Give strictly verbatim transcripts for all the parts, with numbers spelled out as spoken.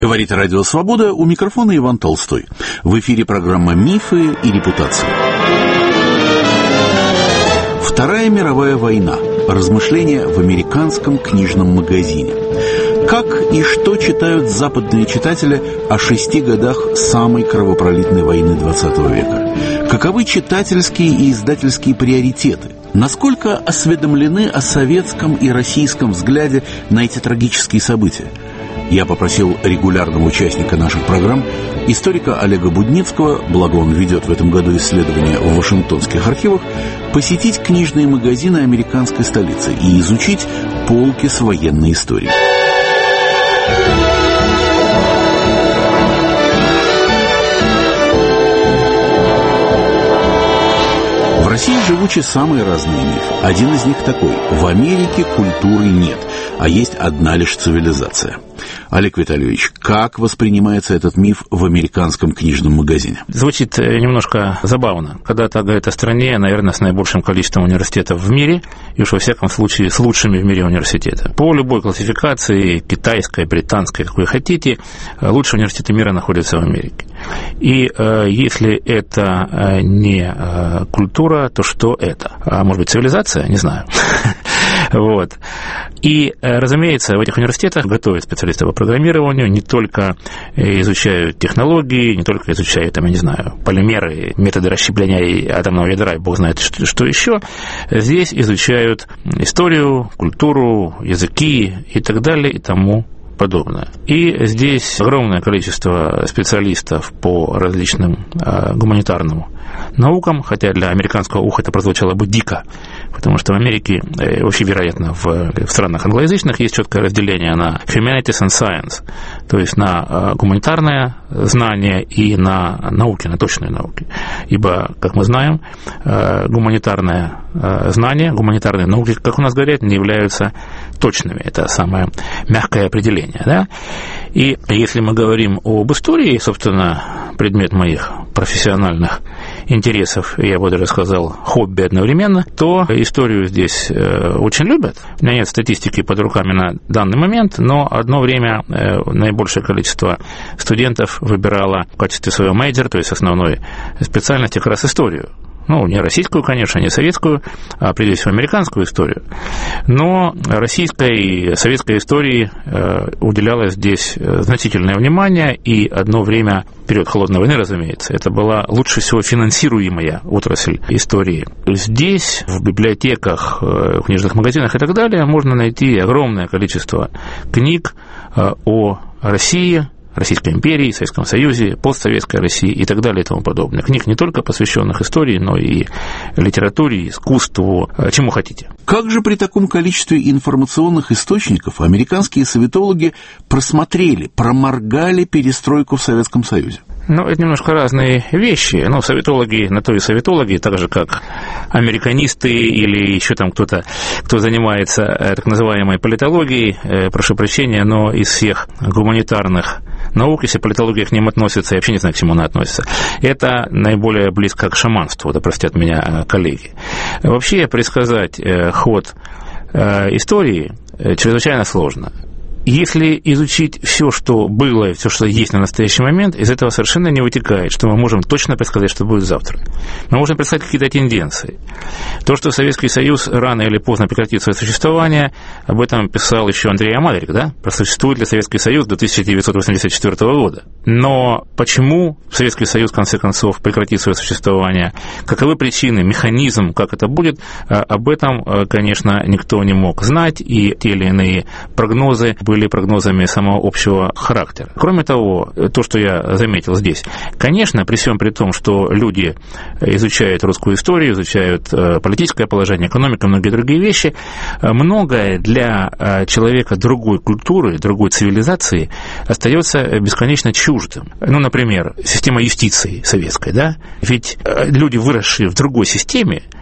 Говорит Радио Свобода, у микрофона Иван Толстой. В эфире программа «Мифы и репутации». Вторая мировая война. Размышления в американском книжном магазине. Как и что читают западные читатели о шести годах самой кровопролитной войны двадцатого века? Каковы читательские и издательские приоритеты? Насколько осведомлены о советском и российском взгляде на эти трагические события? Я попросил регулярного участника наших программ, историка Олега Будницкого, благо он ведет в этом году исследования в Вашингтонских архивах, посетить книжные магазины американской столицы и изучить полки с военной историей. В России живучи самые разные мифы. Один из них такой: в Америке культуры нет, а есть одна лишь цивилизация. Олег Витальевич, как воспринимается этот миф в американском книжном магазине? Звучит немножко забавно. Когда-то говорят о стране, наверное, с наибольшим количеством университетов в мире, и уж во всяком случае с лучшими в мире университетами. По любой классификации, китайской, британской, какой хотите, лучшие университеты мира находятся в Америке. И э, если это э, не э, культура, то что это? А может быть, цивилизация? Не знаю. Вот. И, разумеется, в этих университетах готовят специалистов по программированию, не только изучают технологии, не только изучают, там, я не знаю, полимеры, методы расщепления атомного ядра, и бог знает, что, что еще. Здесь изучают историю, культуру, языки и так далее, и тому подобное. И здесь огромное количество специалистов по различным э, гуманитарным наукам, хотя для американского уха это прозвучало бы дико, потому что в Америке, э, вообще, вероятно, в, в странах англоязычных есть четкое разделение на humanities and science, то есть на э, гуманитарное знание и на науки, на точные науки. Ибо, как мы знаем, э, гуманитарное э, знание, гуманитарные науки, как у нас говорят, не являются точными. Это самое мягкое определение. Да? И если мы говорим об истории, собственно, предмет моих профессиональных интересов, я бы даже сказал, хобби одновременно, то историю здесь очень любят. У меня нет статистики под руками на данный момент, но одно время наибольшее количество студентов выбирало в качестве своего мейджора, то есть основной специальности, как раз историю. Ну, не российскую, конечно, не советскую, а прежде всего американскую историю. Но российской и советской истории уделялось здесь значительное внимание, и одно время, период Холодной войны, разумеется, это была лучше всего финансируемая отрасль истории. Здесь, в библиотеках, в книжных магазинах и так далее, можно найти огромное количество книг о России, Российской империи, Советском Союзе, постсоветской России и так далее и тому подобное. Книг не только посвященных истории, но и литературе, искусству, чему хотите. Как же при таком количестве информационных источников американские советологи просмотрели, проморгали перестройку в Советском Союзе? Ну, это немножко разные вещи. Ну, советологи на то и советологи, так же, как американисты или еще там кто-то, кто занимается так называемой политологией, э, прошу прощения, но из всех гуманитарных наук, если политология к ним относится, я вообще не знаю, к чему она относится, это наиболее близко к шаманству, да простят меня коллеги. Вообще предсказать э, ход э, истории э, чрезвычайно сложно. Если изучить все, что было, и все, что есть на настоящий момент, из этого совершенно не вытекает, что мы можем точно предсказать, что будет завтра. Мы можем предсказать какие-то тенденции. То, что Советский Союз рано или поздно прекратит свое существование, об этом писал еще Андрей Амадрик, да? Просуществует ли Советский Союз до тысяча девятьсот восемьдесят четвёртого года. Но почему Советский Союз, в конце концов, прекратит свое существование, каковы причины, механизм, как это будет, об этом, конечно, никто не мог знать, и те или иные прогнозы были прогнозами самого общего характера. Кроме того, то, что я заметил здесь, конечно, при всем при том, что люди изучают русскую историю, изучают политическое положение, экономику, многие другие вещи, многое для человека другой культуры, другой цивилизации остается бесконечно чуждым. Ну, например, система юстиции советской, да? Ведь люди, выросшие в другой системе,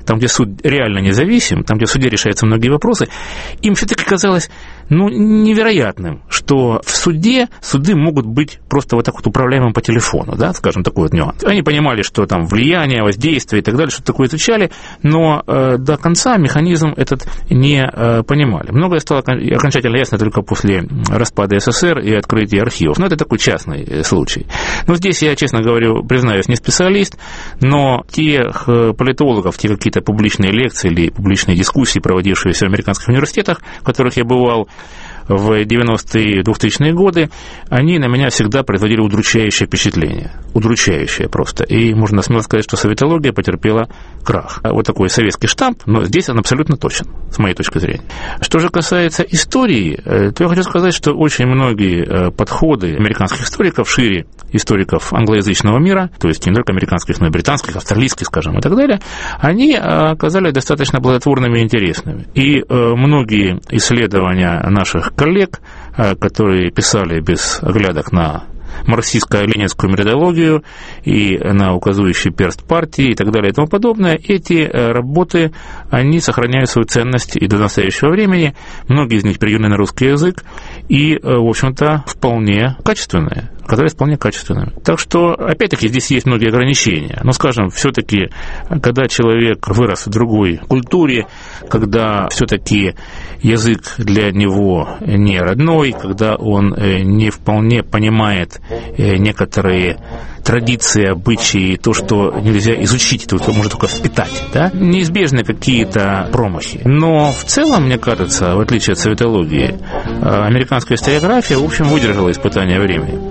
там, где суд реально независим, там, где в суде решаются многие вопросы, им все-таки казалось, ну, невероятным, что в суде суды могут быть просто вот так вот управляемым по телефону, да, скажем, такой вот нюанс. Они понимали, что там влияние, воздействие и так далее, что такое изучали, но э, до конца механизм этот не э, понимали. Многое стало окончательно ясно только после распада СССР и открытия архивов. Но это такой частный случай. Но здесь я, честно говорю, признаюсь, не специалист, но тех политологов, те какие-то публичные лекции или публичные дискуссии, проводившиеся в американских университетах, в которых я бывал в девяностые и двухтысячные годы, они на меня всегда производили удручающее впечатление. Удручающее просто. И можно смело сказать, что советология потерпела крах. Вот такой советский штамп, но здесь он абсолютно точен, с моей точки зрения. Что же касается истории, то я хочу сказать, что очень многие подходы американских историков шире историков англоязычного мира, то есть не только американских, но и британских, австралийских, скажем, и так далее, они оказались достаточно плодотворными и интересными. И многие исследования наших коллег, которые писали без оглядок на марксистско-ленинскую методологию и на указывающий перст партии и так далее и тому подобное, эти работы, они сохраняют свою ценность и до настоящего времени. Многие из них переведены на русский язык и, в общем-то, вполне качественные, которые вполне качественными. Так что, опять-таки, здесь есть многие ограничения. Но, скажем, все-таки, когда человек вырос в другой культуре, когда все-таки язык для него не родной, когда он не вполне понимает некоторые традиции, обычаи, то, что нельзя изучить, то, что можно только впитать, да? Неизбежны какие-то промахи. Но в целом, мне кажется, в отличие от советологии, американская историография, в общем, выдержала испытание времени.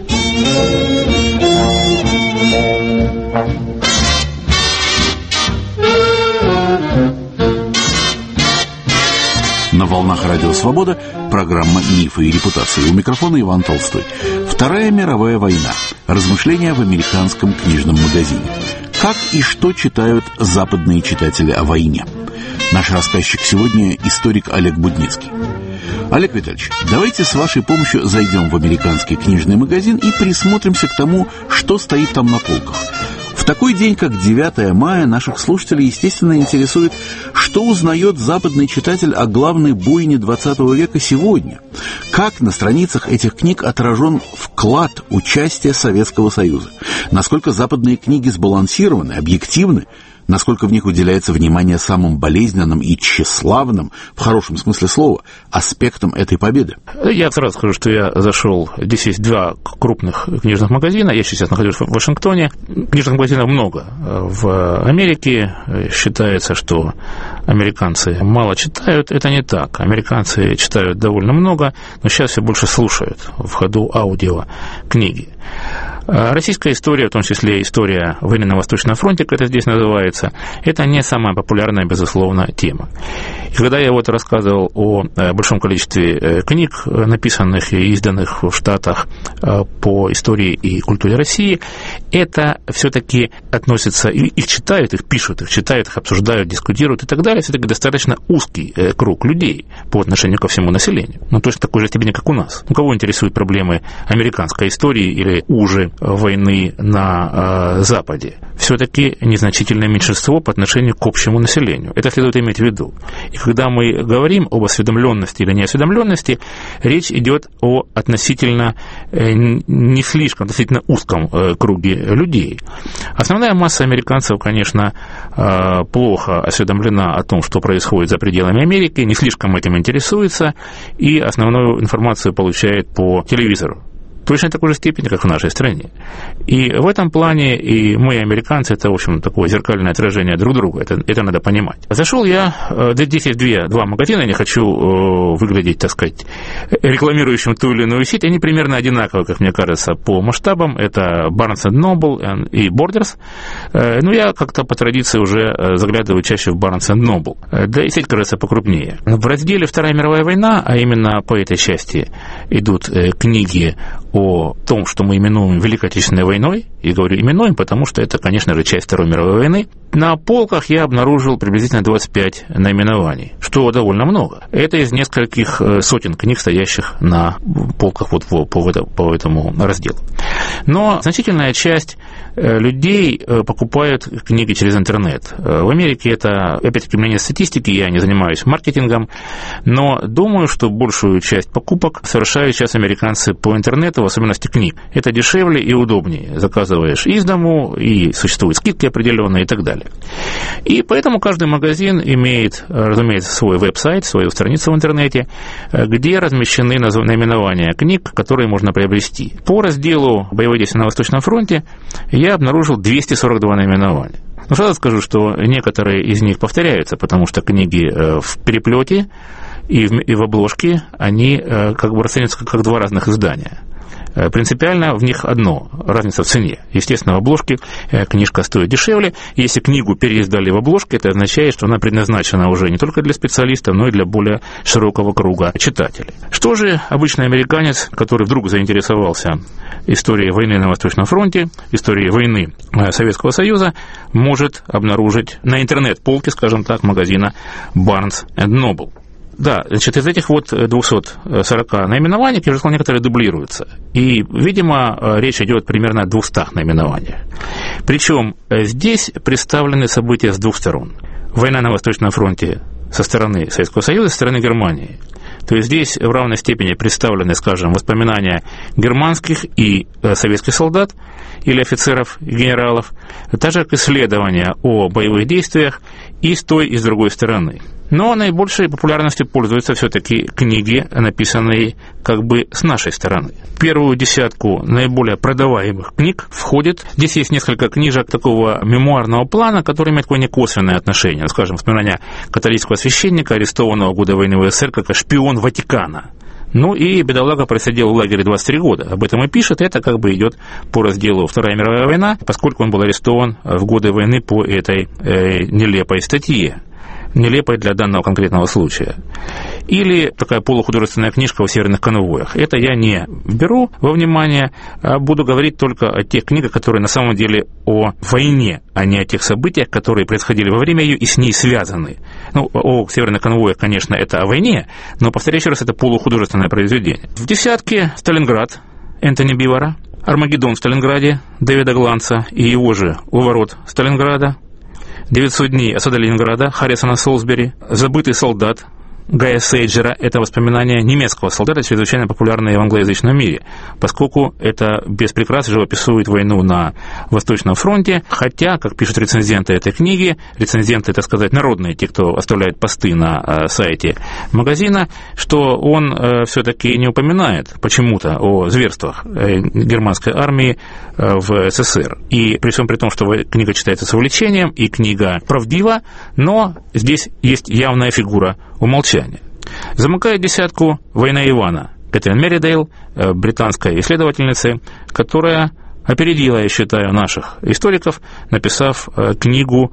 На волнах Радио Свобода программа «Мифы и репутации». У микрофона Иван Толстой. Вторая мировая война. Размышления в американском книжном магазине. Как и что читают западные читатели о войне? Наш рассказчик сегодня – историк Олег Будницкий. Олег Витальевич, давайте с вашей помощью зайдем в американский книжный магазин и присмотримся к тому, что стоит там на полках. В такой день, как девятое мая, наших слушателей, естественно, интересует, что узнает западный читатель о главной бойне двадцатого века сегодня. Как на страницах этих книг отражен вклад участия Советского Союза. Насколько западные книги сбалансированы, объективны. Насколько в них уделяется внимание самым болезненным и тщеславным, в хорошем смысле слова, аспектам этой победы? Я сразу скажу, что я зашел, здесь есть два крупных книжных магазина, я сейчас нахожусь в Вашингтоне, книжных магазинов много. В Америке считается, что американцы мало читают, это не так. Американцы читают довольно много, но сейчас все больше слушают в ходу аудио книги. Российская история, в том числе история войны на Восточном фронте, как это здесь называется, это не самая популярная, безусловно, тема. И когда я вот рассказывал о большом количестве книг, написанных и изданных в Штатах по истории и культуре России, это все-таки относится, их читают, их пишут, их читают, их обсуждают, дискутируют и так далее, все-таки достаточно узкий круг людей по отношению ко всему населению. Ну, точно такой же степени, как у нас. У кого интересуют проблемы американской истории или уже войны на э, Западе? Все-таки незначительное меньшинство по отношению к общему населению. Это следует иметь в виду. И когда мы говорим об осведомленности или неосведомленности, речь идет о относительно э, не слишком, относительно узком э, круге людей. Основная масса американцев, конечно, э, плохо осведомлена о том, что происходит за пределами Америки, не слишком этим интересуется, и основную информацию получает по телевизору. Точно такой же степени, как в нашей стране. И в этом плане и мы, и американцы, это, в общем, такое зеркальное отражение друг друга. Это, это надо понимать. Зашел я, здесь есть две, два магазина, я не хочу выглядеть, так сказать, рекламирующим ту или иную сеть. Они примерно одинаковые, как мне кажется, по масштабам. Это Barnes энд Noble и Borders. Ну, я как-то по традиции уже заглядываю чаще в Barnes энд Noble. Да и сеть, кажется, покрупнее. В разделе «Вторая мировая война», а именно по этой части идут книги о том, что мы именуем Великой Отечественной войной, и говорю именуем, потому что это, конечно же, часть Второй мировой войны, на полках я обнаружил приблизительно двадцать пять наименований, что довольно много. Это из нескольких сотен книг, стоящих на полках вот по, по, по этому разделу. Но значительная часть людей покупают книги через интернет. В Америке это, опять-таки, у меня нет статистики, я не занимаюсь маркетингом, но думаю, что большую часть покупок совершают сейчас американцы по интернету, в особенности книг. Это дешевле и удобнее. Заказываешь из дому, и существуют скидки определенные и так далее. И поэтому каждый магазин имеет, разумеется, свой веб-сайт, свою страницу в интернете, где размещены наименования книг, которые можно приобрести. По разделу «Боевые действия на Восточном фронте» я обнаружил двести сорок два наименования. Но сразу скажу, что некоторые из них повторяются, потому что книги в переплете и в, и в обложке, они как бы расцениваются как два разных издания. Принципиально в них одно – разница в цене. Естественно, в обложке книжка стоит дешевле. Если книгу переиздали в обложке, это означает, что она предназначена уже не только для специалистов, но и для более широкого круга читателей. Что же обычный американец, который вдруг заинтересовался историей войны на Восточном фронте, историей войны Советского Союза, может обнаружить на интернет-полке, скажем так, магазина Barnes энд Noble? Да, значит, из этих вот двухсот сорока наименований, я уже сказал, некоторые дублируются. И, видимо, речь идет примерно о двухстах наименованиях. Причем здесь представлены события с двух сторон. Война на Восточном фронте со стороны Советского Союза, со стороны Германии. То есть здесь в равной степени представлены, скажем, воспоминания германских и советских солдат или офицеров и генералов, так же как исследования о боевых действиях и с той, и с другой стороны. Но наибольшей популярностью пользуются все-таки книги, написанные как бы с нашей стороны. В первую десятку наиболее продаваемых книг входит, здесь есть несколько книжек такого мемуарного плана, которые имеют такое некосвенное отношение. Скажем, воспоминания католического священника, арестованного в годы войны в СССР, как шпион Ватикана. Ну и бедолага просидел в лагере двадцать три года. Об этом и пишет. Это как бы идет по разделу «Вторая мировая война», поскольку он был арестован в годы войны по этой э, нелепой статье. Нелепой для данного конкретного случая. Или такая полухудожественная книжка о северных конвоях. Это я не беру во внимание, а буду говорить только о тех книгах, которые на самом деле о войне, а не о тех событиях, которые происходили во время ее и с ней связаны. Ну, о северных конвоях, конечно, это о войне, но, повторяю еще раз, это полухудожественное произведение. В десятке «Сталинград» Энтони Бивора, «Армагеддон в Сталинграде» Дэвида Гланца и его же «У ворот Сталинграда», «девятьсот дней осады Ленинграда» Харрисона Солсбери, «Забытый солдат» Гая Сейджера. Это воспоминания немецкого солдата, чрезвычайно популярные в англоязычном мире, поскольку это без прикрас живописует войну на Восточном фронте, хотя, как пишут рецензенты этой книги, рецензенты, так сказать, народные, те, кто оставляет посты на сайте магазина, что он все-таки не упоминает почему-то о зверствах германской армии в СССР. И при всем при том, что книга читается с увлечением, и книга правдива, но здесь есть явная фигура умолчания. Замыкает десятку «Война Ивана» Кэтрин Меридейл, британская исследовательница, которая опередила, я считаю, наших историков, написав книгу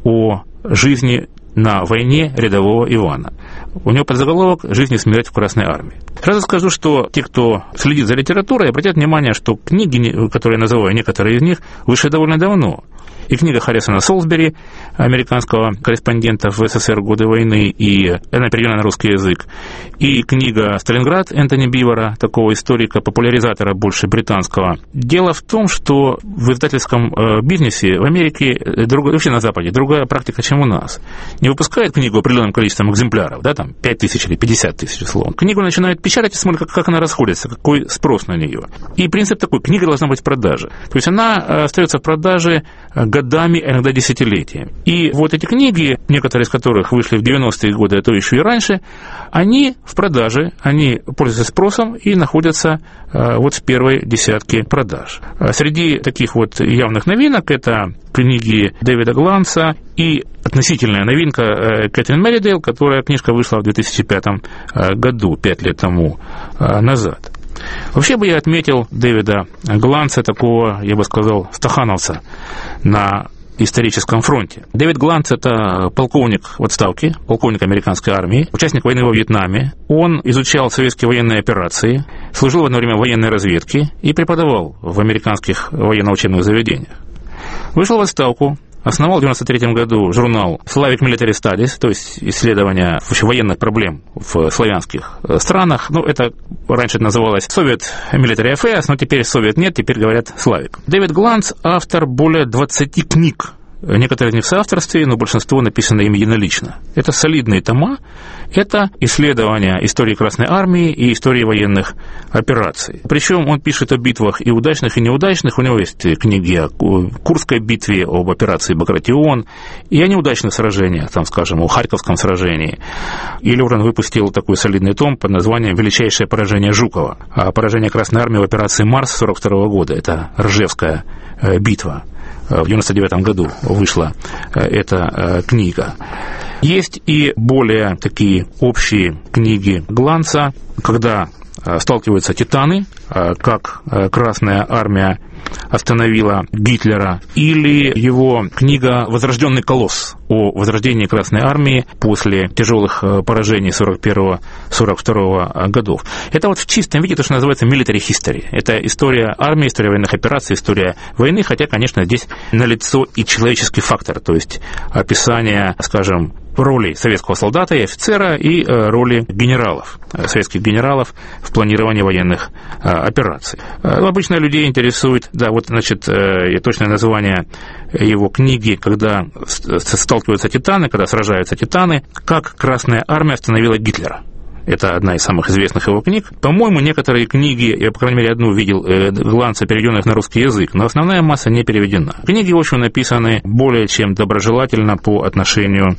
о жизни на войне рядового Ивана. У него подзаголовок «Жизнь и смерть в Красной армии». Сразу скажу, что те, кто следит за литературой, обратят внимание, что книги, которые я называю, некоторые из них, вышли довольно давно. И книга Харрисона Солсбери, американского корреспондента в СССР в годы войны, и она переведена на русский язык, и книга «Сталинград» Энтони Бивора, такого историка, популяризатора больше британского. Дело в том, что в издательском бизнесе в Америке, вообще на Западе, другая практика, чем у нас. Не выпускают книгу определенным количеством экземпляров, да, там пять тысяч или пятьдесят тысяч условно. Книгу начинают печатать и смотрят, как, как она расходится, какой спрос на нее. И принцип такой: книга должна быть в продаже. То есть она остается в продаже годами, иногда десятилетиями. И вот эти книги, некоторые из которых вышли в девяностые годы, а то еще и раньше, они в продаже, они пользуются спросом и находятся вот в первой десятке продаж. Среди таких вот явных новинок это книги Дэвида Гланца и относительная новинка Кэтрин Меридейл, которая книжка вышла в две тысячи пятом году, пять лет тому назад. Вообще бы я отметил Дэвида Гланца, такого, я бы сказал, стахановца на историческом фронте. Дэвид Гланц – это полковник в отставке, полковник американской армии, участник войны во Вьетнаме. Он изучал советские военные операции, служил в одно время в военной разведке и преподавал в американских военно-учебных заведениях. Вышел в отставку основал в девяносто третьем году журнал Slavic Military Studies, то есть исследования военных проблем в славянских странах. Ну, это раньше называлось Soviet Military Affairs, но теперь Soviet нет, теперь говорят Slavic. Дэвид Гланц – автор более двадцати книг. Некоторые из них в соавторстве, но большинство написано им единолично. Это солидные тома, это исследования истории Красной Армии и истории военных операций. Причем он пишет о битвах и удачных, и неудачных. У него есть книги о Курской битве, об операции Багратион, и о неудачных сражениях, там, скажем, о Харьковском сражении. Или он выпустил такой солидный том под названием «Величайшее поражение Жукова». А поражение Красной Армии в операции Марс сорок второго года. Это Ржевская битва. В девяносто девятом году вышла эта книга. Есть и более такие общие книги Гланца, когда сталкиваются титаны, как Красная Армия остановила Гитлера, или его книга «Возрожденный колосс» о возрождении Красной Армии после тяжелых поражений сорок первого — сорок второго годов. Это вот в чистом виде то, что называется military history. Это история армии, история военных операций, история войны, хотя, конечно, здесь налицо и человеческий фактор, то есть описание, скажем, роли советского солдата и офицера и роли генералов, советских генералов в планировании военных операций. Обычно людей интересует, да, вот, значит, точное название его книги, когда сталкиваются титаны, когда сражаются титаны, как Красная Армия остановила Гитлера. Это одна из самых известных его книг. По-моему, некоторые книги, я, по крайней мере, одну видел, Гланца, переведенных на русский язык, но основная масса не переведена. Книги, в общем, написаны более чем доброжелательно по отношению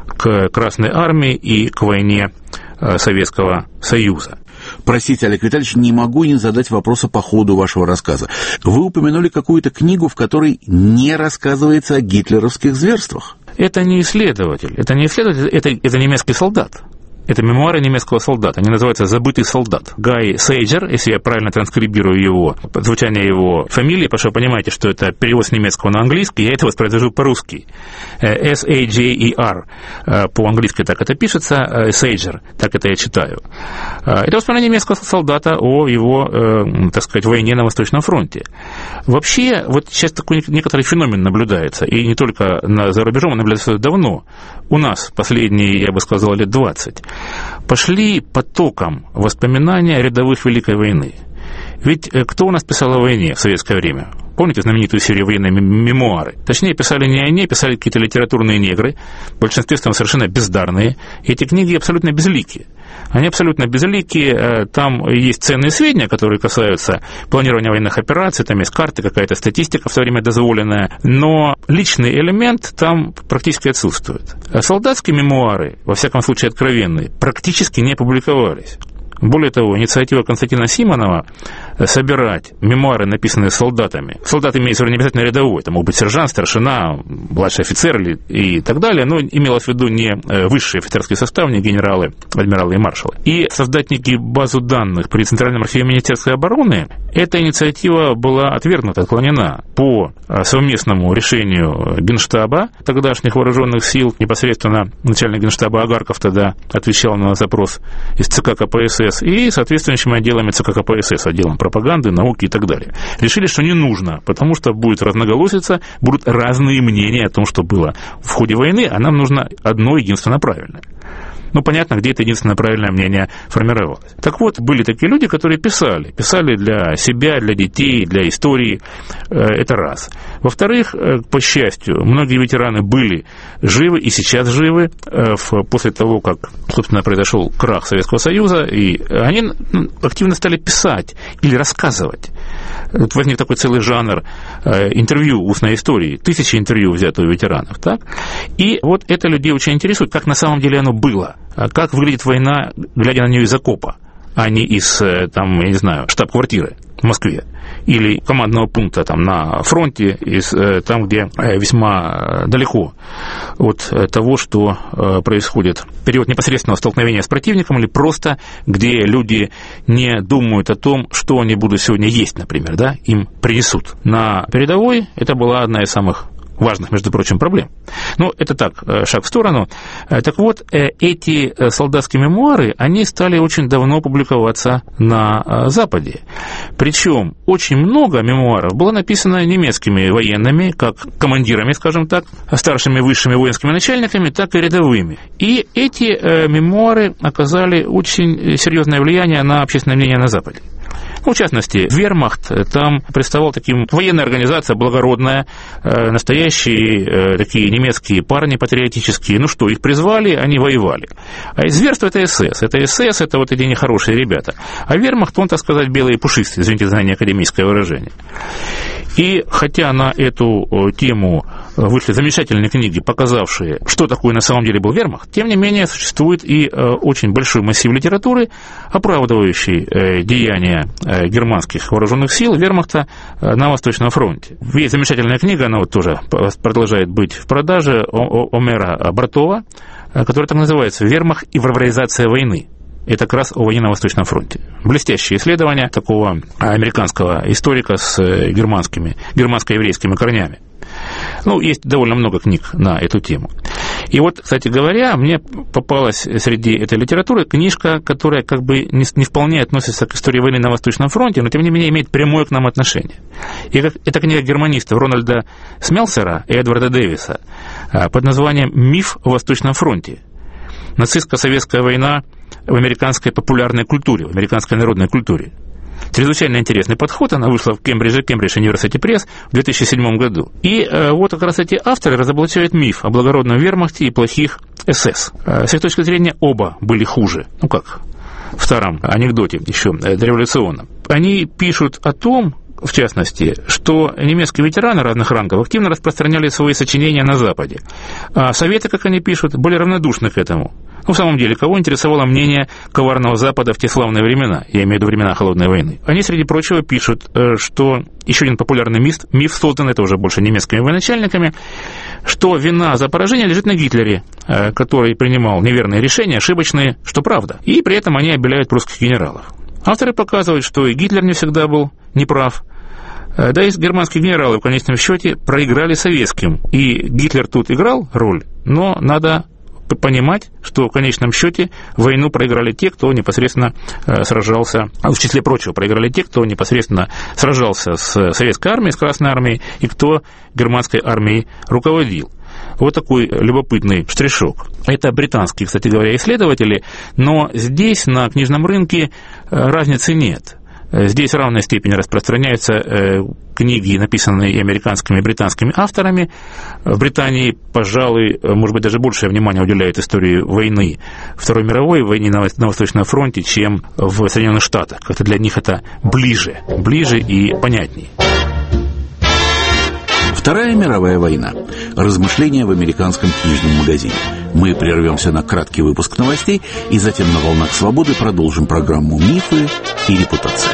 к Красной Армии и к войне Советского Союза. Простите, Олег Витальевич, не могу не задать вопроса по ходу вашего рассказа. Вы упомянули какую-то книгу, в которой не рассказывается о гитлеровских зверствах. Это не исследователь, это не исследователь, это, это немецкий солдат. Это мемуары немецкого солдата. Они называются «Забытый солдат». Гай Сейджер, если я правильно транскрибирую его, звучание его фамилии, потому что вы понимаете, что это перевод с немецкого на английский, я это воспроизвожу по-русски. эс эй джей и ар. По-английски так это пишется, Сейджер, так это я читаю. Это воспоминание немецкого солдата о его, так сказать, войне на Восточном фронте. Вообще, вот сейчас такой некоторый феномен наблюдается, и не только за рубежом, он наблюдается давно. У нас последние, я бы сказал, лет двадцать. Пошли потоком воспоминания рядовых Великой войны. Ведь кто у нас писал о войне в советское время? Помните знаменитую серию военные мемуары? Точнее, писали не они, писали какие-то литературные негры, в большинстве там совершенно бездарные. И эти книги абсолютно безликие. Они абсолютно безликие, там есть ценные сведения, которые касаются планирования военных операций, там есть карты, какая-то статистика в то время дозволенная, но личный элемент там практически отсутствует. А солдатские мемуары, во всяком случае откровенные, практически не публиковались. Более того, инициатива Константина Симонова собирать мемуары, написанные солдатами. Солдат имеется в виду не обязательно рядовой, это мог быть сержант, старшина, младший офицер и так далее, но имелось в виду не высший офицерский состав, не генералы, адмиралы и маршалы. И создать некие базу данных при Центральном архиве Министерства обороны, эта инициатива была отвергнута, отклонена по совместному решению Генштаба тогдашних вооруженных сил, непосредственно начальник Генштаба Агарков тогда отвечал на запрос из ЦК КПСС, и соответствующими отделами ЦК КПСС, отделом пропаганды, науки и так далее. Решили, что не нужно, потому что будет разноголосица, будут разные мнения о том, что было в ходе войны, а нам нужно одно единственно правильное. Ну, понятно, где это единственное правильное мнение формировалось. Так вот, были такие люди, которые писали. Писали для себя, для детей, для истории. Это раз. Во-вторых, по счастью, многие ветераны были живы и сейчас живы после того, как, собственно, произошел крах Советского Союза, и они активно стали писать или рассказывать. Вот возник такой целый жанр интервью устной истории, тысячи интервью взято у ветеранов, так? И вот это людей очень интересует, как на самом деле оно было, как выглядит война, глядя на нее из окопа, а не из, там, я не знаю, штаб-квартиры в Москве или командного пункта там на фронте, из, там, где весьма далеко от того, что происходит. Период непосредственного столкновения с противником или просто где люди не думают о том, что они будут сегодня есть, например, да, им принесут. На передовой это была одна из самых важных, между прочим, проблем. Но это так, шаг в сторону. Так вот, эти солдатские мемуары, они стали очень давно публиковаться на Западе. Причем очень много мемуаров было написано немецкими военными, как командирами, скажем так, старшими высшими воинскими начальниками, так и рядовыми. И эти мемуары оказали очень серьезное влияние на общественное мнение на Западе. Ну, в частности, вермахт там представал таким, военная организация благородная, э, настоящие э, такие немецкие парни патриотические. Ну что, их призвали, они воевали. А из зверства это СС. Это СС, это вот эти нехорошие ребята. А вермахт, он, так сказать, белый и пушистый, извините за неакадемическое выражение. И хотя на эту тему вышли замечательные книги, показавшие, что такое на самом деле был вермахт, тем не менее существует и очень большой массив литературы, оправдывающий деяния германских вооруженных сил вермахта на Восточном фронте. Есть замечательная книга, она вот тоже продолжает быть в продаже, Омера Бартова, которая так называется «Вермахт и варваризация войны». Это как раз о войне на Восточном фронте. Блестящее исследование такого американского историка с германскими, германско-еврейскими корнями. Ну, есть довольно много книг на эту тему. И вот, кстати говоря, мне попалась среди этой литературы книжка, которая как бы не, не вполне относится к истории войны на Восточном фронте, но тем не менее имеет прямое к нам отношение. И как, это книга германистов Рональда Смелсера и Эдварда Дэвиса под названием «Миф о Восточном фронте. Нацистско-советская война в американской популярной культуре, в американской народной культуре». Чрезвычайно интересный подход, она вышла в Кембридже, Кембридж University Press в две тысячи седьмом году. И э, вот как раз эти авторы разоблачают миф о благородном вермахте и плохих СС. Э, с их точки зрения оба были хуже. Ну как в старом анекдоте еще э, дореволюционном. Они пишут о том, в частности, что немецкие ветераны разных рангов активно распространяли свои сочинения на Западе. А Советы, как они пишут, были равнодушны к этому. Ну, в самом деле, кого интересовало мнение коварного Запада в те славные времена, я имею в виду времена Холодной войны. Они, среди прочего, пишут, что еще один популярный миф, миф создан, это уже больше немецкими военачальниками, что вина за поражение лежит на Гитлере, который принимал неверные решения, ошибочные, что правда. И при этом они обеляют прусских генералов. Авторы показывают, что и Гитлер не всегда был неправ, да и германские генералы в конечном счете проиграли советским. И Гитлер тут играл роль, но надо понимать, что в конечном счете войну проиграли те, кто непосредственно сражался, а в числе прочего проиграли те, кто непосредственно сражался с советской армией, с Красной армией, и кто германской армией руководил. Вот такой любопытный штришок. Это британские, кстати говоря, исследователи, но здесь на книжном рынке разницы нет. Здесь в равной степени распространяются э, книги, написанные и американскими, и британскими авторами. В Британии, пожалуй, может быть, даже большее внимание уделяют истории войны Второй мировой, войне на, на Восточном фронте, чем в Соединенных Штатах. Как-то для них это ближе, ближе и понятнее. Вторая мировая война. Размышления в американском книжном магазине. Мы прервемся на краткий выпуск новостей и затем на «Волнах свободы» продолжим программу «Мифы и репутация».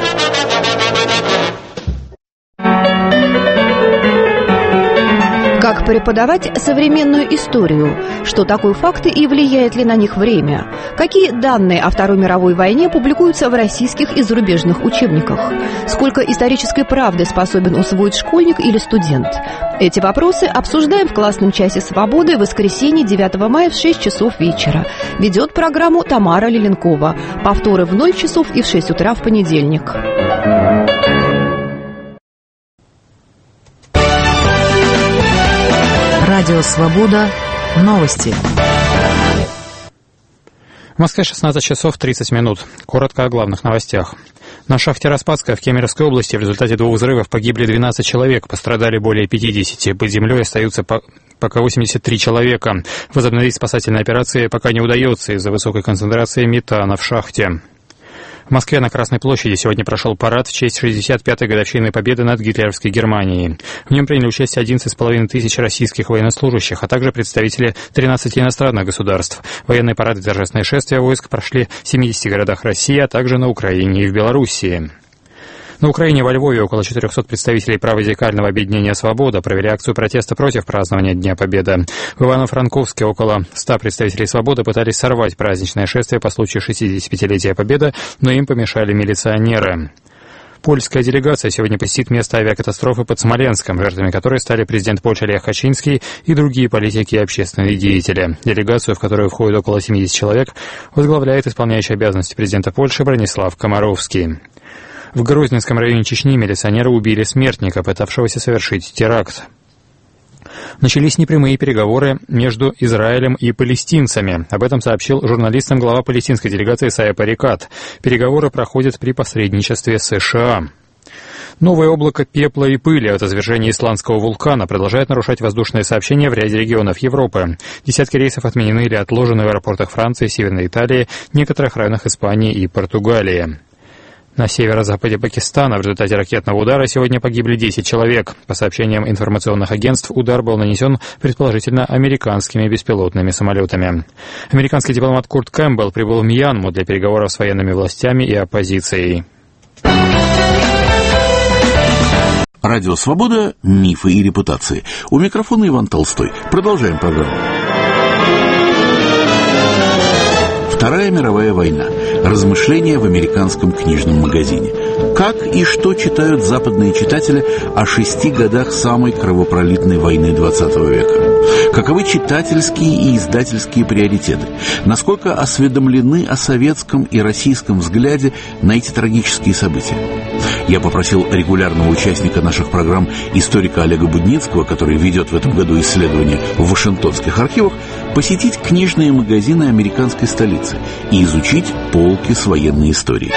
Как преподавать современную историю? Что такое факты и влияет ли на них время? Какие данные о Второй мировой войне публикуются в российских и зарубежных учебниках? Сколько исторической правды способен усвоить школьник или студент? Эти вопросы обсуждаем в классном часе свободы в воскресенье девятого мая в шесть часов вечера. Ведет программу Тамара Леленкова. Повторы в ноль часов и в шесть утра в понедельник. Радио «Свобода». Новости. В Москве шестнадцать часов тридцать минут. Коротко о главных новостях. На шахте Распадская в Кемеровской области в результате двух взрывов погибли двенадцать человек, пострадали более пятидесяти. Под землей остаются по... пока восемьдесят три человека. Возобновить спасательные операции пока не удается из-за высокой концентрации метана в шахте. В Москве на Красной площади сегодня прошел парад в честь шестьдесят пятой годовщины победы над гитлеровской Германией. В нем приняли участие одиннадцать с половиной тысяч российских военнослужащих, а также представители тринадцати иностранных государств. Военные парады и торжественные шествия войск прошли в семидесяти городах России, а также на Украине и в Белоруссии. На Украине во Львове около четырехсот представителей праворадикального объединения «Свобода» провели акцию протеста против празднования Дня Победы. В Ивано-Франковске около ста представителей «Свободы» пытались сорвать праздничное шествие по случаю шестидесятипятилетия Победы, но им помешали милиционеры. Польская делегация сегодня посетит место авиакатастрофы под Смоленском, жертвами которой стали президент Польши Лех Качинский и другие политики и общественные деятели. Делегацию, в которую входит около семьдесят человек, возглавляет исполняющий обязанности президента Польши Бронислав Комаровский. В Грозненском районе Чечни милиционеры убили смертника, пытавшегося совершить теракт. Начались непрямые переговоры между Израилем и палестинцами. Об этом сообщил журналистам глава палестинской делегации Саеб Эрикат. Переговоры проходят при посредничестве США. Новое облако пепла и пыли от извержения исландского вулкана продолжает нарушать воздушные сообщения в ряде регионов Европы. Десятки рейсов отменены или отложены в аэропортах Франции, Северной Италии, некоторых районах Испании и Португалии. На северо-западе Пакистана в результате ракетного удара сегодня погибли десять человек. По сообщениям информационных агентств, удар был нанесен предположительно американскими беспилотными самолетами. Американский дипломат Курт Кэмпбелл прибыл в Мьянму для переговоров с военными властями и оппозицией. Радио «Свобода. Мифы и репутации». У микрофона Иван Толстой. Продолжаем программу. Вторая мировая война. Размышления в американском книжном магазине. Как и что читают западные читатели о шести годах самой кровопролитной войны двадцатого века? Каковы читательские и издательские приоритеты? Насколько осведомлены о советском и российском взгляде на эти трагические события? Я попросил регулярного участника наших программ, историка Олега Будницкого, который ведет в этом году исследования в Вашингтонских архивах, посетить книжные магазины американской столицы и изучить полки с военной историей.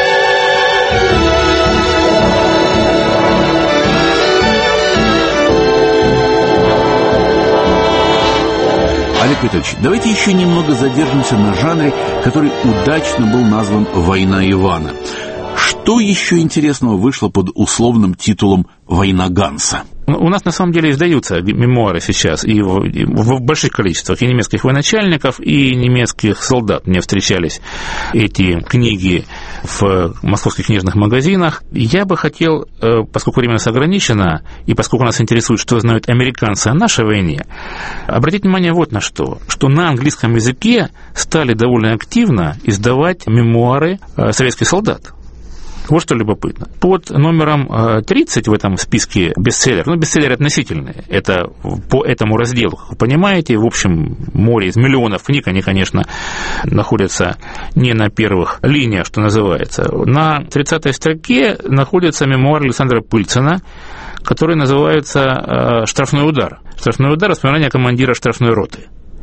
Олег Витальевич, давайте еще немного задержимся на жанре, который удачно был назван «Война Ивана». Что еще интересного вышло под условным титулом «Война Ганса»? У нас на самом деле издаются мемуары сейчас и в, и в больших количествах и немецких военачальников, и немецких солдат. Мне встречались эти книги в московских книжных магазинах. Я бы хотел, поскольку время у нас ограничено, и поскольку нас интересует, что знают американцы о нашей войне, обратить внимание вот на что. Что на английском языке стали довольно активно издавать мемуары советских солдат. Вот что любопытно. Под номером тридцать в этом списке бестселлер, ну, бестселлеры относительные, это по этому разделу, как вы понимаете, в общем, море из миллионов книг, они, конечно, находятся не на первых линиях, что называется. На тридцатой строке находится мемуар Александра Пыльцина, который называется «Штрафной удар». «Штрафной удар» — воспоминания командира штрафной роты.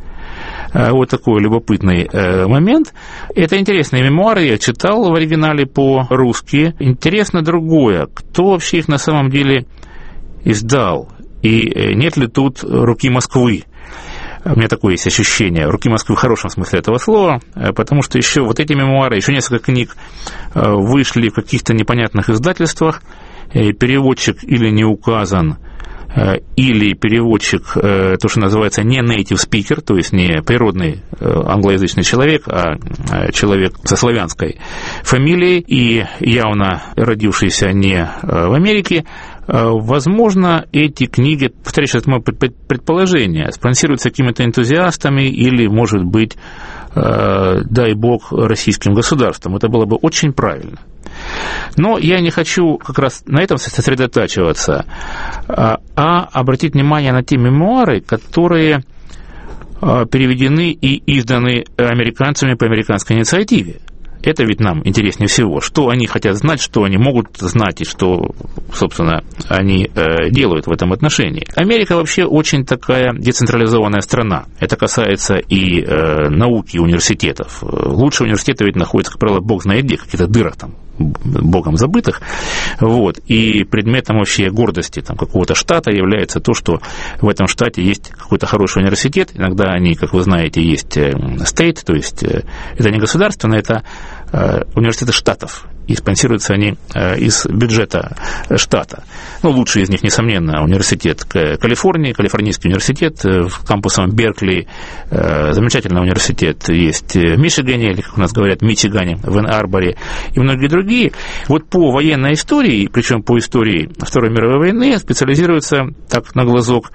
Вот такой любопытный момент. Это интересные мемуары, я читал в оригинале по-русски. Интересно другое, кто вообще их на самом деле издал, и нет ли тут руки Москвы. У меня такое есть ощущение, руки Москвы в хорошем смысле этого слова, потому что еще вот эти мемуары, еще несколько книг вышли в каких-то непонятных издательствах, переводчик или не указан, или переводчик, то, что называется не native speaker, то есть не природный англоязычный человек, а человек со славянской фамилией и явно родившийся не в Америке. Возможно, эти книги, повторяю, это мое предположение, спонсируются какими-то энтузиастами или, может быть, дай бог, российским государством. Это было бы очень правильно. Но я не хочу как раз на этом сосредотачиваться, а обратить внимание на те мемуары, которые переведены и изданы американцами по американской инициативе. Это ведь нам интереснее всего. Что они хотят знать, что они могут знать и что, собственно, они э, делают в этом отношении. Америка вообще очень такая децентрализованная страна. Это касается и э, науки, и университетов. Лучшие университеты ведь находятся, как правило, бог знает где, в каких-то дырах там, богом забытых. Вот. И предметом вообще гордости там, какого-то штата является то, что в этом штате есть какой-то хороший университет. Иногда они, как вы знаете, есть state, то есть это не государственное, это университеты штатов, и спонсируются они из бюджета штата. Ну, лучший из них, несомненно, университет Калифорнии, Калифорнийский университет, кампусом Беркли, замечательный университет есть в Мичигане, или, как у нас говорят, в Мичигане, в Энн-Арборе, и многие другие. Вот по военной истории, причем по истории Второй мировой войны, специализируются, так, на глазок,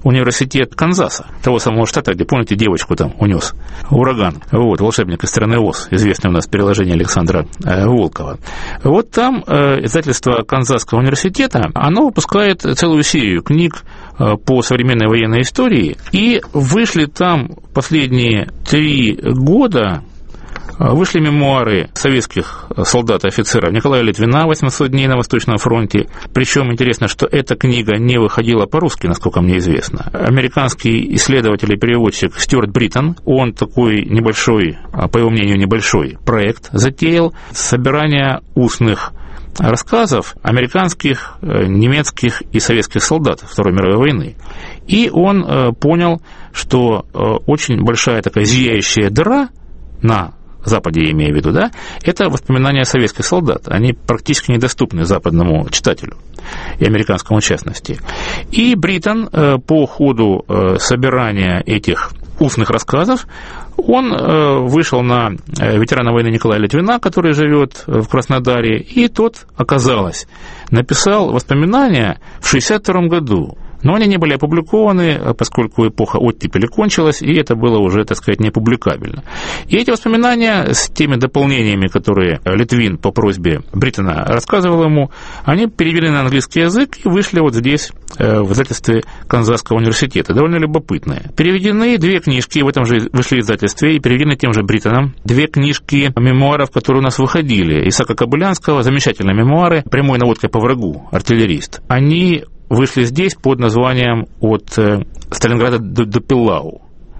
университет Канзаса, того самого штата, где, помните, девочку там унес ураган. Вот, волшебник из страны Оз, известное у нас переложение Александра э, Волкова. Вот там э, издательство Канзасского университета, оно выпускает целую серию книг э, по современной военной истории, и вышли там последние три года вышли мемуары советских солдат и офицеров Николая Литвина «восемьсот дней на Восточном фронте». Причем интересно, что эта книга не выходила по-русски, насколько мне известно. Американский исследователь и переводчик Стюарт Бриттон, он такой небольшой, по его мнению, небольшой проект затеял собирание устных рассказов американских, немецких и советских солдат Второй мировой войны. И он понял, что очень большая такая зияющая дыра на Западе, я имею в виду, да, это воспоминания советских солдат. Они практически недоступны западному читателю, и американскому в частности. И Бриттон по ходу собирания этих устных рассказов, он вышел на ветерана войны Николая Литвина, который живет в Краснодаре, и тот, оказалось, написал воспоминания в шестьдесят втором году. Но они не были опубликованы, поскольку эпоха оттепели кончилась, и это было уже, так сказать, непубликабельно. И эти воспоминания с теми дополнениями, которые Литвин по просьбе Бриттона рассказывал ему, они перевели на английский язык и вышли вот здесь, в издательстве Канзасского университета. Довольно любопытные. Переведены две книжки, в этом же вышли издательстве, и переведены тем же Бриттоном, две книжки мемуаров, которые у нас выходили. Исаака Кобылянского, замечательные мемуары, прямой наводкой по врагу, артиллерист. Они вышли здесь под названием «От Сталинграда до, до Пиллау».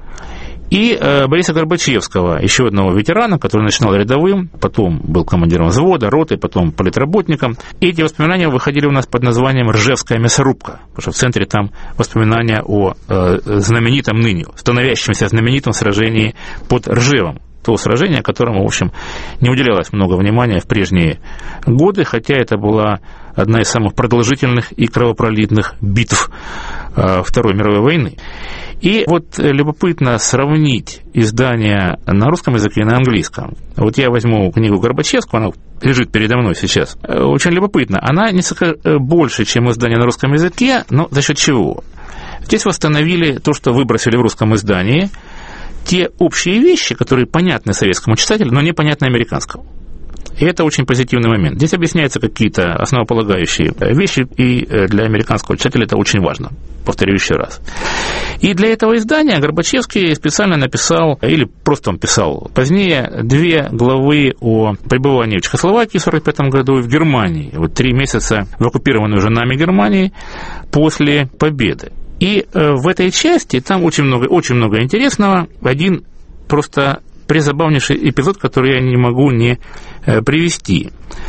И э, Бориса Горбачевского, еще одного ветерана, который начинал рядовым, потом был командиром взвода, роты, потом политработником. И эти воспоминания выходили у нас под названием «Ржевская мясорубка», потому что в центре там воспоминания о э, знаменитом ныне, становящемся знаменитом сражении под Ржевом. То сражение, которому, в общем, не уделялось много внимания в прежние годы, хотя это была одна из самых продолжительных и кровопролитных битв Второй мировой войны. И вот любопытно сравнить издания на русском языке и на английском. Вот я возьму книгу Горбачевского, она лежит передо мной сейчас. Очень любопытно. Она несколько больше, чем издание на русском языке, но за счет чего? Здесь восстановили то, что выбросили в русском издании, те общие вещи, которые понятны советскому читателю, но непонятны американскому. И это очень позитивный момент. Здесь объясняются какие-то основополагающие вещи, и для американского читателя это очень важно. Повторю еще раз. И для этого издания Горбачевский специально написал, или просто он писал позднее, две главы о пребывании в Чехословакии в сорок пятом году и в Германии. Вот три месяца в оккупированной уже нами Германии после победы. И в этой части там очень много, очень много интересного. Один просто призабавнейший эпизод, который я не могу не привести.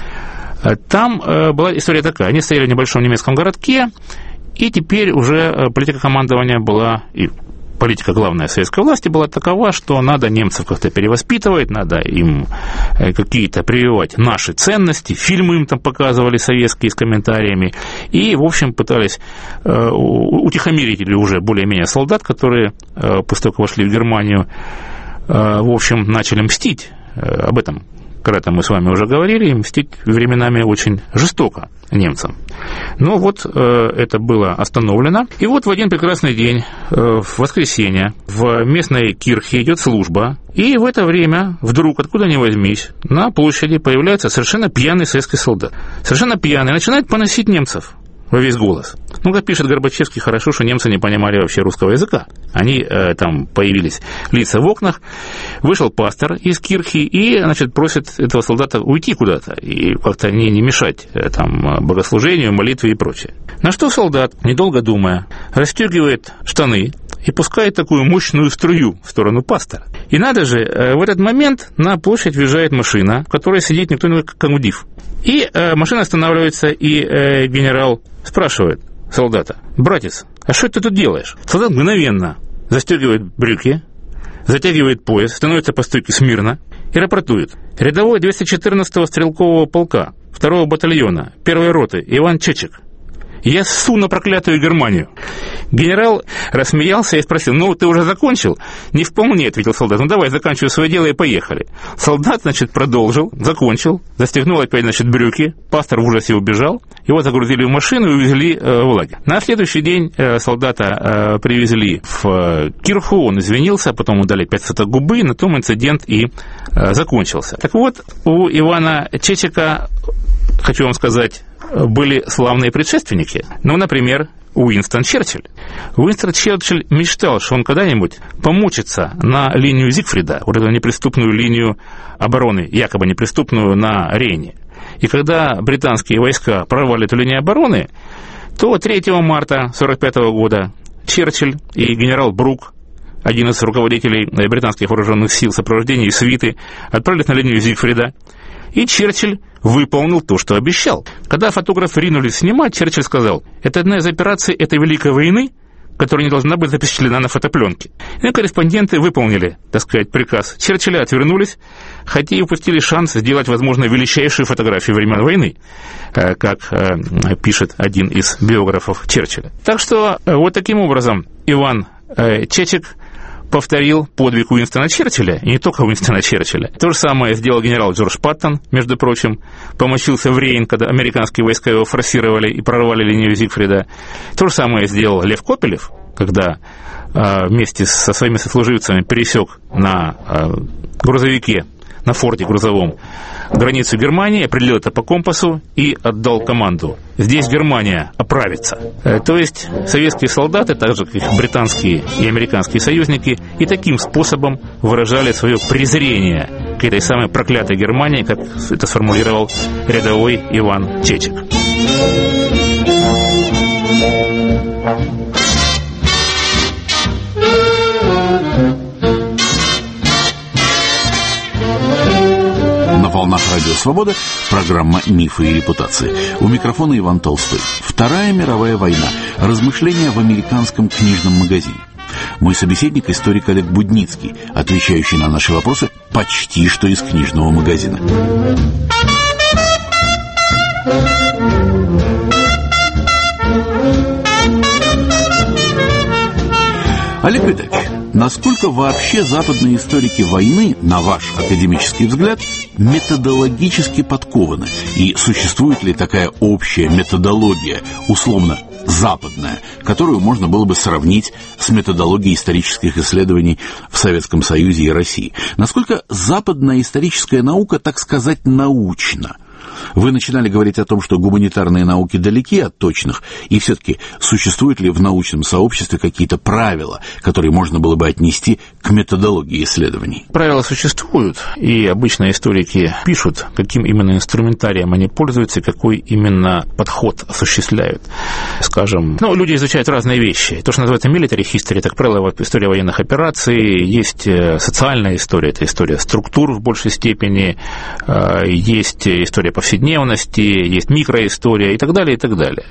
Там была история такая. Они стояли в небольшом немецком городке, и теперь уже политика командования была, и политика главной советской власти была такова, что надо немцев как-то перевоспитывать, надо им какие-то прививать наши ценности, фильмы им там показывали советские с комментариями, и, в общем, пытались утихомирить или уже более-менее солдат, которые после того, как вошли в Германию, в общем, начали мстить. Об этом когда-то мы с вами уже говорили, и мстить временами очень жестоко немцам. Но вот э, это было остановлено. И вот в один прекрасный день, э, в воскресенье, в местной кирхе идет служба, и в это время вдруг, откуда ни возьмись, на площади появляется совершенно пьяный советский солдат. Совершенно пьяный, начинает поносить немцев во весь голос. Ну, как пишет Горбачевский, хорошо, что немцы не понимали вообще русского языка. Они, э, там появились лица в окнах, вышел пастор из кирхи и, значит, просит этого солдата уйти куда-то и как-то не, не мешать э, там богослужению, молитве и прочее. На что солдат, недолго думая, расстегивает штаны и пускает такую мощную струю в сторону пастора. И надо же, э, в этот момент на площадь въезжает машина, в которой сидит никто иной, как Комдив. И э, машина останавливается, и э, генерал спрашивает солдата: «Братец, а что ты тут делаешь?» Солдат мгновенно застегивает брюки, затягивает пояс, становится по стойке смирно и рапортует: «Рядовой двести четырнадцатого стрелкового полка, второго батальона, первой роты, Иван Чечек. Я ссу на проклятую Германию». Генерал рассмеялся и спросил: ну, ты уже закончил? Не вполне, ответил солдат. Ну, давай, заканчивай свое дело и поехали. Солдат, значит, продолжил, закончил, застегнул опять, значит, брюки, пастор в ужасе убежал, его загрузили в машину и увезли э, в лагерь. На следующий день э, солдата э, привезли в э, кирху, он извинился, потом ему дали пять соток губы, на том инцидент и э, закончился. Так вот, у Ивана Чечека, хочу вам сказать, были славные предшественники. Ну, например, Уинстон Черчилль. Уинстон Черчилль мечтал, что он когда-нибудь помучится на линию Зигфрида, вот эту неприступную линию обороны, якобы неприступную на Рейне. И когда британские войска прорвали эту линию обороны, то третьего марта сорок пятого года Черчилль и генерал Брук, один из руководителей британских вооруженных сил сопровождения и свиты, отправились на линию Зигфрида, и Черчилль выполнил то, что обещал. Когда фотографы ринулись снимать, Черчилль сказал: это одна из операций этой Великой войны, которая не должна быть запечатлена на фотопленке. И корреспонденты выполнили, так сказать, приказ Черчилля, отвернулись, хотя и упустили шанс сделать, возможно, величайшую фотографию времен войны, как пишет один из биографов Черчилля. Так что вот таким образом Иван Чечек повторил подвиг Уинстона Черчилля, и не только Уинстона Черчилля. То же самое сделал генерал Джордж Паттон, между прочим, помочился в Рейн, когда американские войска его форсировали и прорвали линию Зигфрида. То же самое сделал Лев Копелев, когда э, вместе со своими сослуживцами пересек на э, грузовике, на форте грузовом, границу Германии, определил это по компасу и отдал команду: здесь Германия оправится. То есть советские солдаты, так же как их британские и американские союзники, и таким способом выражали свое презрение к этой самой проклятой Германии, как это сформулировал рядовой Иван Чечек. На волнах Радио Свобода программа «Мифы и репутации». У микрофона Иван Толстой. Вторая мировая война. Размышления в американском книжном магазине. Мой собеседник — историк Олег Будницкий, отвечающий на наши вопросы почти что из книжного магазина. Олег Витальевич, насколько вообще западные историки войны, на ваш академический взгляд, методологически подкованы? И существует ли такая общая методология, условно западная, которую можно было бы сравнить с методологией исторических исследований в Советском Союзе и России? Насколько западная историческая наука, так сказать, научна? Вы начинали говорить о том, что гуманитарные науки далеки от точных, и все-таки существуют ли в научном сообществе какие-то правила, которые можно было бы отнести к методологии исследований? Правила существуют, и обычно историки пишут, каким именно инструментарием они пользуются, какой именно подход осуществляют. Скажем, ну, люди изучают разные вещи. То, что называется military history, так правило, вот история военных операций, есть социальная история, это история структур в большей степени, есть история повседневности, есть микроистория и так далее, и так далее.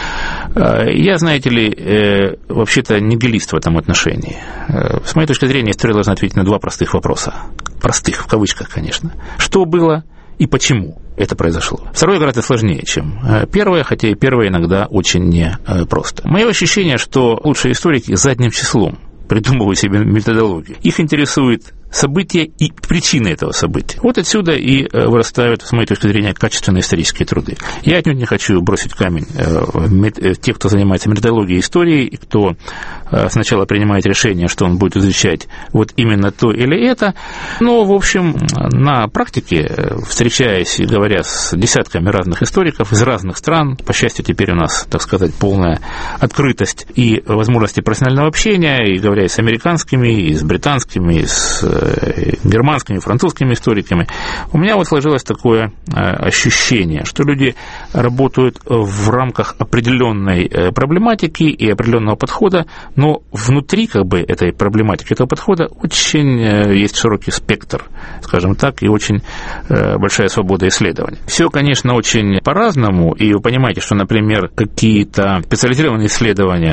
Я, знаете ли, вообще-то нигилист в этом отношении. С моей точки зрения, история должна ответить на два простых вопроса. Простых, в кавычках, конечно. Что было и почему это произошло? Второе гораздо сложнее, чем первое, хотя и первое иногда очень непросто. Мое ощущение, что лучшие историки задним числом придумывают себе методологию. Их интересует события и причины этого события. Вот отсюда и вырастают, с моей точки зрения, качественные исторические труды. Я отнюдь не хочу бросить камень в тех, кто занимается методологией истории, и кто сначала принимает решение, что он будет изучать вот именно то или это. Но, в общем, на практике, встречаясь и говоря с десятками разных историков из разных стран, по счастью, теперь у нас, так сказать, полная открытость и возможности профессионального общения, и говоря и с американскими, и с британскими, и с германскими, французскими историками, у меня вот сложилось такое ощущение, что люди работают в рамках определенной проблематики и определенного подхода, но внутри как бы этой проблематики, этого подхода очень есть широкий спектр, скажем так, и очень большая свобода исследований. Все, конечно, очень по-разному, и вы понимаете, что, например, какие-то специализированные исследования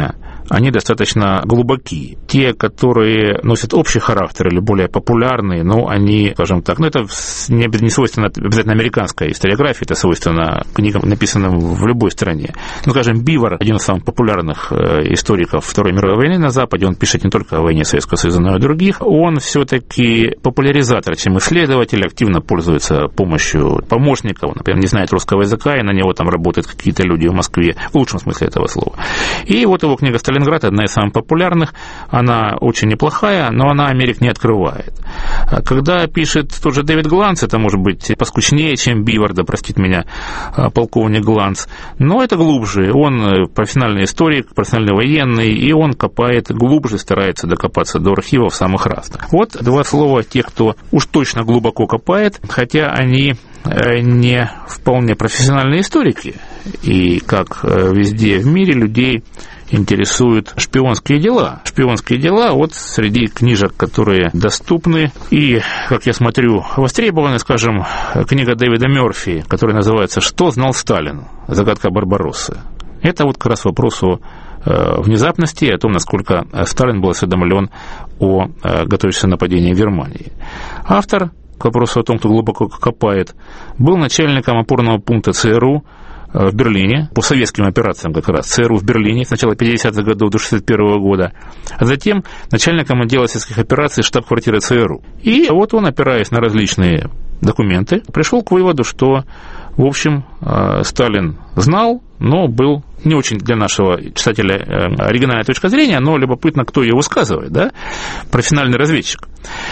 они достаточно глубоки. Те, которые носят общий характер или более популярные, ну, они, скажем так, ну, это не, не свойственно обязательно американской историографии, это свойственно книгам, написанным в любой стране. Ну, скажем, Бивар, один из самых популярных историков Второй мировой войны на Западе, он пишет не только о войне Советского Союза, но и о других. Он все-таки популяризатор, чем исследователь, активно пользуется помощью помощников, например, не знает русского языка, и на него там работают какие-то люди в Москве, в лучшем смысле этого слова. И вот его книга «Сталинград», одна из самых популярных, она очень неплохая, но она Америк не открывает. Когда пишет тот же Дэвид Гланц, это может быть поскучнее, чем Бивар, да простит меня полковник Гланц, но это глубже. Он профессиональный историк, профессиональный военный, и он копает глубже, старается докопаться до архивов самых разных. Вот два слова тех, кто уж точно глубоко копает, хотя они не вполне профессиональные историки, и как везде в мире людей интересуют шпионские дела. Шпионские дела, вот среди книжек, которые доступны и, как я смотрю, востребованы, скажем, книга Дэвида Мёрфи, которая называется «Что знал Сталин? Загадка Барбароссы». Это вот как раз вопрос о внезапности, о том, насколько Сталин был осведомлен о готовящемся нападении в Германии. Автор, к вопросу о том, кто глубоко копает, был начальником опорного пункта ЦРУ в Берлине, по советским операциям как раз, ЦРУ в Берлине с начала пятидесятых годов до шестьдесят первого года, а затем начальником отдела сельских операций штаб-квартиры ЦРУ. И вот он, опираясь на различные документы, пришел к выводу, что, в общем, Сталин знал, но был не очень для нашего читателя оригинальная точка зрения, но любопытно, кто ее высказывает, да? Профессиональный разведчик.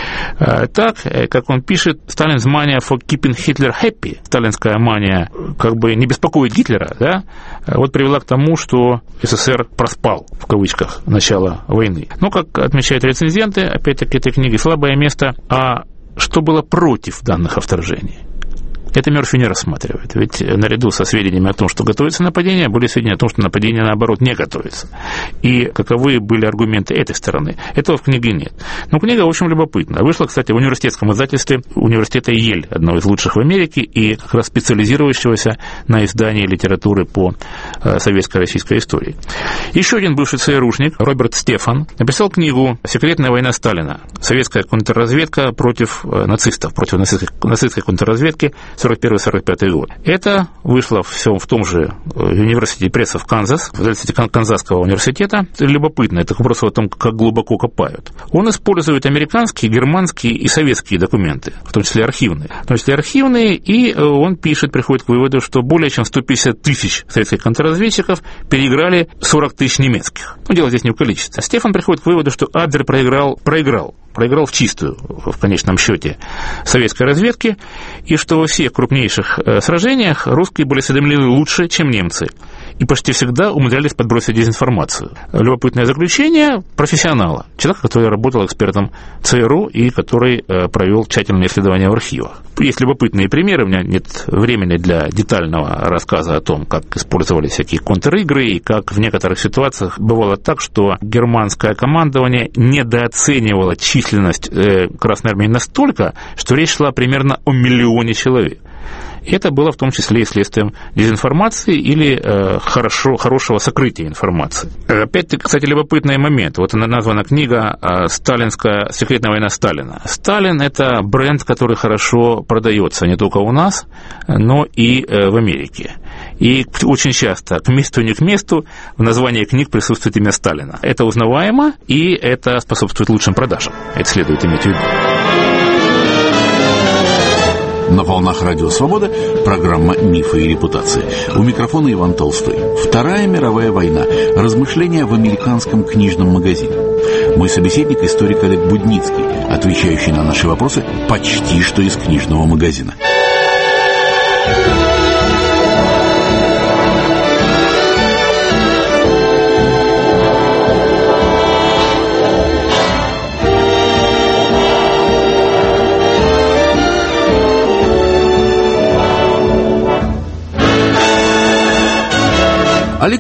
Так, как он пишет, Сталин's mania for keeping Hitler happy, сталинская мания как бы не беспокоить Гитлера, да, вот привела к тому, что СССР проспал, в кавычках, начало войны. Но, как отмечают рецензенты, опять-таки, этой книги слабое место, а что было против данных о вторжении? Это Мёрфи не рассматривает. Ведь наряду со сведениями о том, что готовится нападение, были сведения о том, что нападение, наоборот, не готовится. И каковы были аргументы этой стороны. Этого в книге нет. Но книга, в общем, любопытна. Вышла, кстати, в университетском издательстве университета Йель, одного из лучших в Америке, и как раз специализирующегося на издании литературы по советской и российской истории. Еще один бывший ЦРУшник, Роберт Стефан, написал книгу «Секретная война Сталина. Советская контрразведка против нацистов, против нацистской, нацистской контрразведки сорок первый сорок пятый год». Это вышло все в том же университете пресса в Канзас, в университете Канзасского университета. Любопытно, это вопрос о том, как глубоко копают. Он использует американские, германские и советские документы, в том числе архивные. В том числе архивные, и он пишет, приходит к выводу, что более чем сто пятьдесят тысяч советских контрразведчиков переиграли сорок тысяч немецких. Но дело здесь не в количестве. Стефан приходит к выводу, что Абвер проиграл, проиграл. проиграл в чистую, в конечном счете, советской разведки, и что во всех крупнейших сражениях русские были осведомлены лучше, чем немцы, и почти всегда умудрялись подбросить дезинформацию. Любопытное заключение профессионала, человека, который работал экспертом ЦРУ и который провел тщательные исследования в архивах. Есть любопытные примеры, у меня нет времени для детального рассказа о том, как использовались всякие контр-игры, и как в некоторых ситуациях бывало так, что германское командование недооценивало численность Красной Армии настолько, что речь шла примерно о миллионе человек. И это было в том числе и следствием дезинформации или э, хорошо, хорошего сокрытия информации. Опять-таки, кстати, любопытный момент. Вот она названа книга «Сталинская секретная война Сталина». Сталин – это бренд, который хорошо продается не только у нас, но и э, в Америке. И очень часто, к месту и не к месту, в названии книг присутствует имя Сталина. Это узнаваемо, и это способствует лучшим продажам. Это следует иметь в виду. На волнах Радио Свобода программа «Мифы и репутации». У микрофона Иван Толстой. Вторая мировая война. Размышления в американском книжном магазине. Мой собеседник – историк Олег Будницкий, отвечающий на наши вопросы почти что из книжного магазина. Олег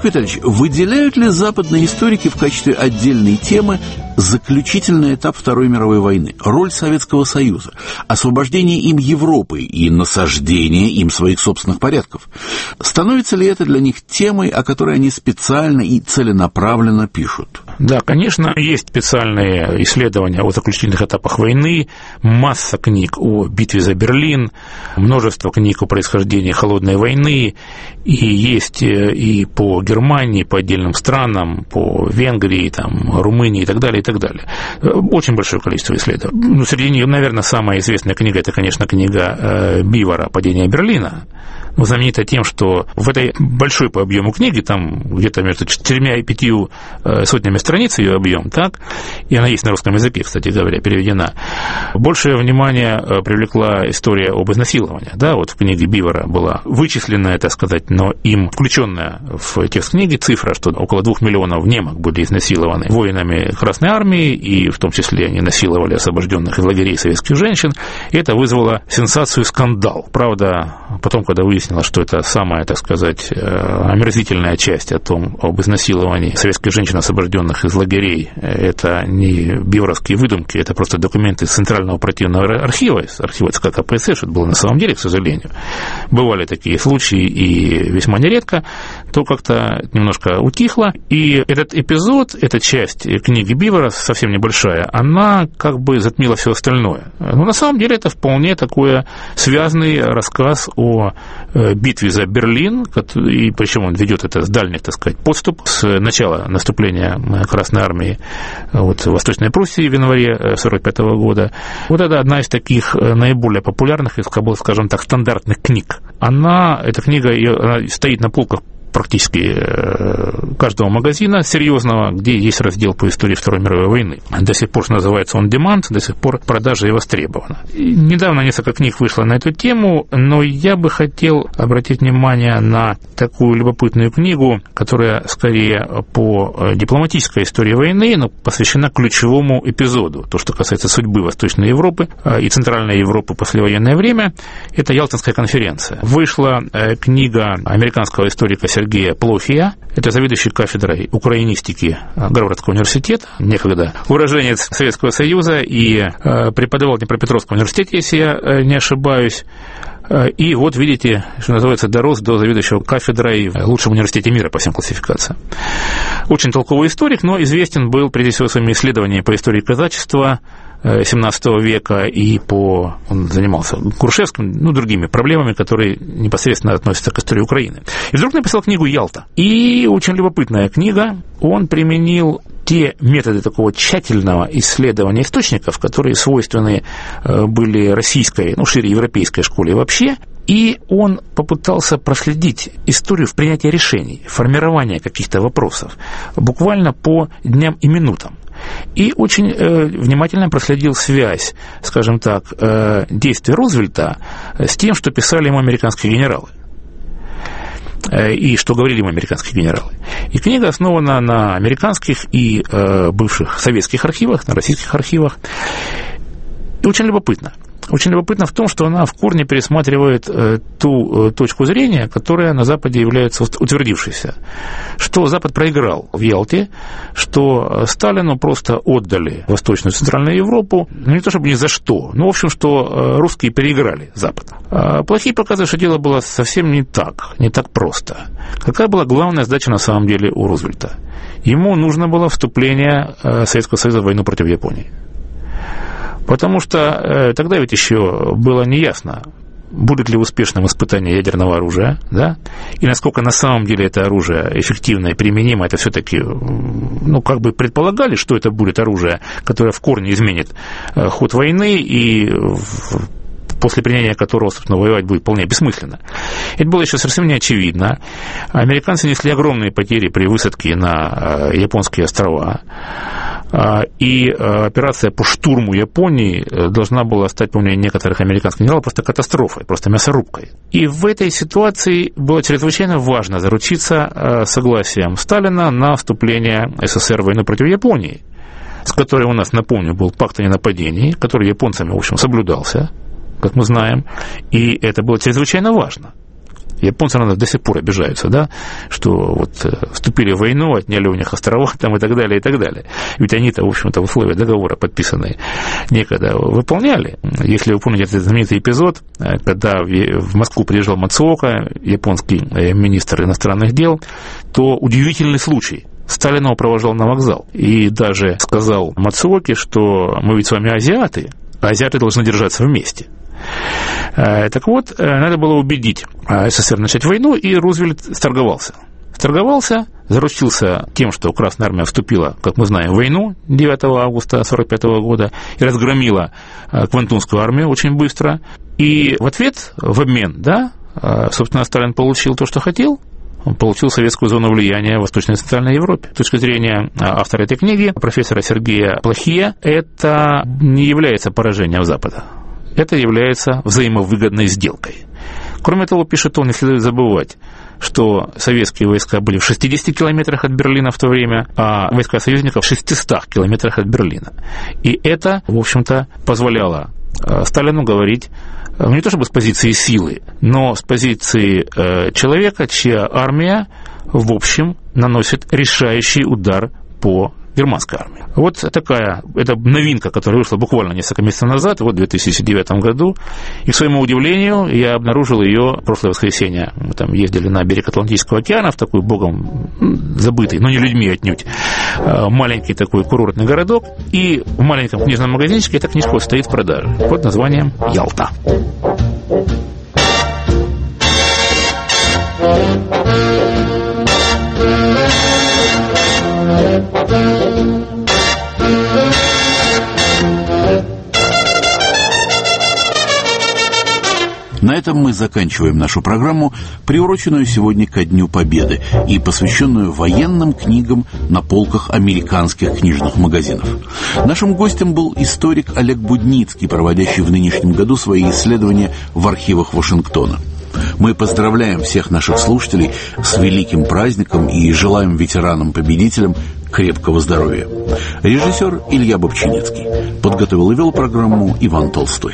Олег Витальевич, выделяют ли западные историки в качестве отдельной темы заключительный этап Второй мировой войны, роль Советского Союза, освобождение им Европы и насаждение им своих собственных порядков? Становится ли это для них темой, о которой они специально и целенаправленно пишут? Да, конечно, есть специальные исследования о заключительных этапах войны, масса книг о битве за Берлин, множество книг о происхождении холодной войны, и есть и по Германии, по отдельным странам, по Венгрии, там, Румынии и так далее, и так далее. Очень большое количество исследований. Ну, среди них, наверное, самая известная книга – это, конечно, книга Бивара «Падение Берлина». Ну, знаменита тем, что в этой большой по объему книги, там где-то между четырьмя и пятью сотнями страниц ее объем, так, и она есть на русском языке, кстати говоря, переведена, большее внимание привлекла история об изнасиловании. Да, вот в книге Бивара была вычисленная, так сказать, но им включенная в текст книги цифра, что около двух миллионов немок были изнасилованы воинами Красной Армии, и в том числе они насиловали освобожденных из лагерей советских женщин, и это вызвало сенсацию, скандал. Правда, потом, когда выяснилось, что это самая, так сказать, омерзительная часть о том, об изнасиловании советских женщин, освобожденных из лагерей, это не биваровские выдумки, это просто документы из Центрального оперативного архива, из архива ЦК КПСС, что это было на самом деле, к сожалению. Бывали такие случаи, и весьма нередко, то как-то немножко утихло. И этот эпизод, эта часть книги Бивара, совсем небольшая, она как бы затмила все остальное. Но на самом деле это вполне такой связанный рассказ о битве за Берлин, и причем он ведет это с дальних, так сказать, подступ, с начала наступления Красной Армии вот, в Восточной Пруссии в январе сорок пятого года. Вот это одна из таких наиболее популярных, скажем так, стандартных книг. Она, эта книга, она стоит на полках практически каждого магазина серьезного, где есть раздел по истории Второй мировой войны. До сих пор называется on demand, до сих пор продажа и востребована. И недавно несколько книг вышло на эту тему, но я бы хотел обратить внимание на такую любопытную книгу, которая скорее по дипломатической истории войны, но посвящена ключевому эпизоду, то, что касается судьбы Восточной Европы и Центральной Европы в послевоенное время. Это Ялтинская конференция. Вышла книга американского историка Сергея Плохия, это заведующий кафедрой украинистики Гарвардского университета, некогда уроженец Советского Союза, и преподавал в Днепропетровском университете, если я не ошибаюсь. И вот, видите, что называется, дорос до заведующего кафедрой в лучшем университете мира по всем классификациям. Очень толковый историк, но известен был, прежде всего, своими исследованиями по истории казачества семнадцатого века, и по... он занимался Куршевским, ну, другими проблемами, которые непосредственно относятся к истории Украины. И вдруг написал книгу «Ялта». И очень любопытная книга. Он применил те методы такого тщательного исследования источников, которые свойственны были российской, ну, шире европейской школе вообще, и он попытался проследить историю в принятии решений, формирования каких-то вопросов, буквально по дням и минутам. И очень э, внимательно проследил связь, скажем так, э, действий Рузвельта с тем, что писали ему американские генералы. Э, и что говорили ему американские генералы. И книга основана на американских и э, бывших советских архивах, на российских архивах. И очень любопытно. Очень любопытно в том, что она в корне пересматривает э, ту э, точку зрения, которая на Западе является утвердившейся. Что Запад проиграл в Ялте, что Сталину просто отдали Восточную и Центральную Европу, ну, не то чтобы ни за что, но, в общем, что э, русские переиграли Запад. А плохие показывают, что дело было совсем не так, не так просто. Какая была главная задача на самом деле у Рузвельта? Ему нужно было вступление э, Советского Союза в войну против Японии. Потому что э, тогда ведь еще было неясно, будет ли успешным испытание ядерного оружия, да, и насколько на самом деле это оружие эффективно и применимо. Это все-таки, ну, как бы предполагали, что это будет оружие, которое в корне изменит э, ход войны, и в, после принятия которого, собственно, воевать будет вполне бессмысленно. Это было еще совсем не очевидно. Американцы несли огромные потери при высадке на э, японские острова. И операция по штурму Японии должна была стать, по мнению некоторых американских генералов, просто катастрофой, просто мясорубкой. И в этой ситуации было чрезвычайно важно заручиться согласием Сталина на вступление СССР в войну против Японии, с которой у нас, напомню, был пакт о ненападении, который японцами, в общем, соблюдался, как мы знаем, и это было чрезвычайно важно. Японцы, наверное, до сих пор обижаются, да, что вот вступили в войну, отняли у них острова там, и так далее, и так далее. Ведь они-то, в общем-то, условия договора, подписанные, некогда выполняли. Если вы помните этот знаменитый эпизод, когда в Москву приезжал Мацуока, японский министр иностранных дел, то удивительный случай. Сталин его провожал на вокзал и даже сказал Мацуоке, что мы ведь с вами азиаты, а азиаты должны держаться вместе. Так вот, надо было убедить СССР начать войну, и Рузвельт сторговался. Сторговался, заручился тем, что Красная Армия вступила, как мы знаем, в войну девятого августа сорок пятого года и разгромила Квантунскую армию очень быстро. И в ответ, в обмен, да, собственно, Сталин получил то, что хотел. Он получил советскую зону влияния в Восточной и Центральной Европе. С точки зрения автора этой книги, профессора Сергея Плохие, это не является поражением Запада. Это является взаимовыгодной сделкой. Кроме того, пишет он, не следует забывать, что советские войска были в шестидесяти километрах от Берлина в то время, а войска союзников в шестистах километрах от Берлина. И это, в общем-то, позволяло Сталину говорить не то чтобы с позиции силы, но с позиции человека, чья армия, в общем, наносит решающий удар по германской армии. Вот такая, это новинка, которая вышла буквально несколько месяцев назад, вот в две тысячи девятом году, и, к своему удивлению, я обнаружил ее в прошлое воскресенье. Мы там ездили на берег Атлантического океана, в такой богом забытый, но не людьми отнюдь, маленький такой курортный городок, и в маленьком книжном магазинчике эта книжка вот стоит в продаже под названием «Ялта». На этом мы заканчиваем нашу программу, приуроченную сегодня ко Дню Победы и посвященную военным книгам на полках американских книжных магазинов. Нашим гостем был историк Олег Будницкий, проводящий в нынешнем году свои исследования в архивах Вашингтона. Мы поздравляем всех наших слушателей с великим праздником и желаем ветеранам-победителям крепкого здоровья. Режиссер Илья Бобчинецкий. Подготовил и вел программу Иван Толстой.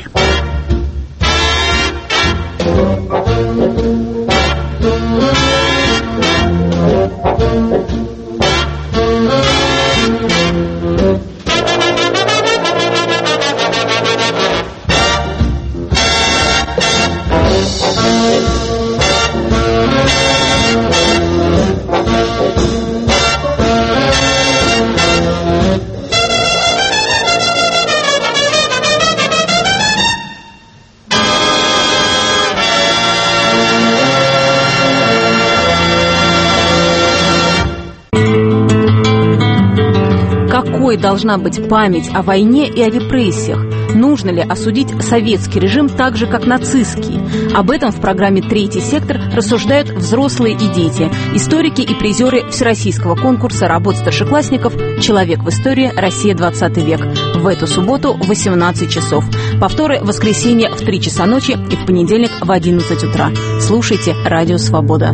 Какой должна быть память о войне и о репрессиях? Нужно ли осудить советский режим так же, как нацистский? Об этом в программе «Третий сектор» рассуждают взрослые и дети, историки и призеры Всероссийского конкурса работ старшеклассников «Человек в истории. Россия. двадцатый век». В эту субботу в восемнадцать часов. Повторы в воскресенье в три часа ночи и в понедельник в одиннадцать утра. Слушайте «Радио Свобода».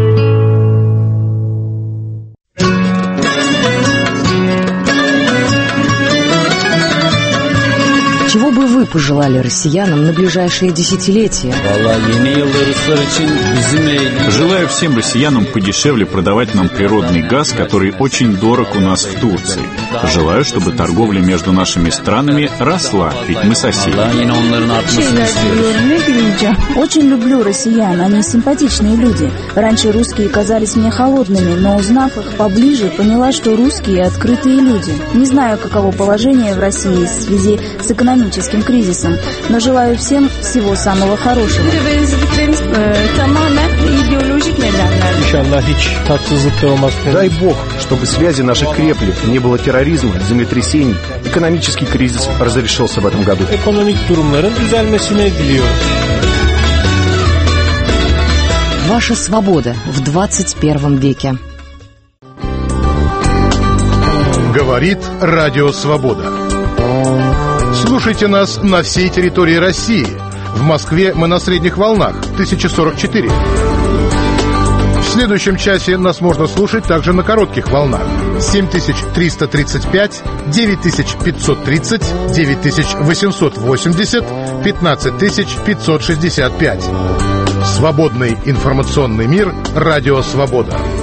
Чего бы вы пожелали россиянам на ближайшие десятилетия? Желаю всем россиянам подешевле продавать нам природный газ, который очень дорог у нас в Турции. Желаю, чтобы торговля между нашими странами росла, ведь мы соседи. Очень люблю россиян, они симпатичные люди. Раньше русские казались мне холодными, но узнав их поближе, поняла, что русские открытые люди. Не знаю, каково положение в России в связи с экономическим кризисом, но желаю всем всего самого хорошего. Дай Бог, чтобы связи наши крепли, не было терроризма, землетрясений. Экономический кризис разрешился в этом году. Ваша свобода в двадцать первом веке. Говорит Радио Свобода. Слушайте нас на всей территории России. В Москве мы на средних волнах тысяча сорок четыре. В следующем часе нас можно слушать также на коротких волнах семь тысяч триста тридцать пять, девять тысяч пятьсот тридцать, девять тысяч восемьсот восемьдесят, пятнадцать тысяч пятьсот шестьдесят пять. Свободный информационный мир. Радио «Свобода».